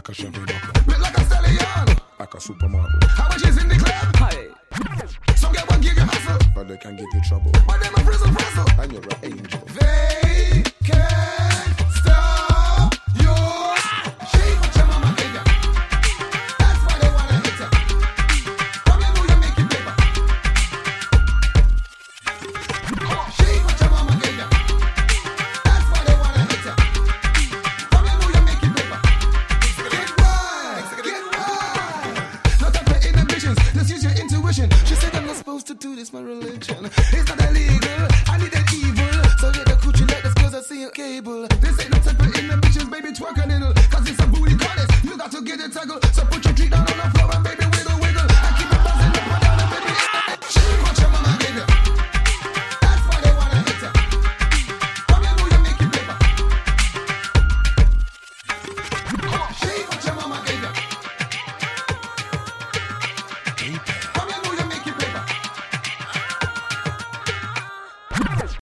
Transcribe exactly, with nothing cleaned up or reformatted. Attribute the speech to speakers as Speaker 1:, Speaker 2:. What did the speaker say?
Speaker 1: like a Chevy buckle.
Speaker 2: Built like a stallion.
Speaker 1: Like a supermodel.
Speaker 2: How much is in the club?
Speaker 3: Hi.
Speaker 2: Some get one give you hustle,
Speaker 1: But they can give you trouble.
Speaker 2: but them a frizzle frizzle.
Speaker 1: And you're an angel.
Speaker 2: They can't stop you. Shake what your mama gave ya. That's why they wanna hit ya. From you know you make it paper. Shake what your mama gave ya. That's why they wanna hit ya. From you know you make it paper. Get right, get right. No time for inhibitions. Let's use your intuition. She said I'm not supposed to do this, my religion. It's not illegal. I need that evil. So get the coochie like the girls I see on cable. This ain't no time for inhibitions, baby, twerk a little.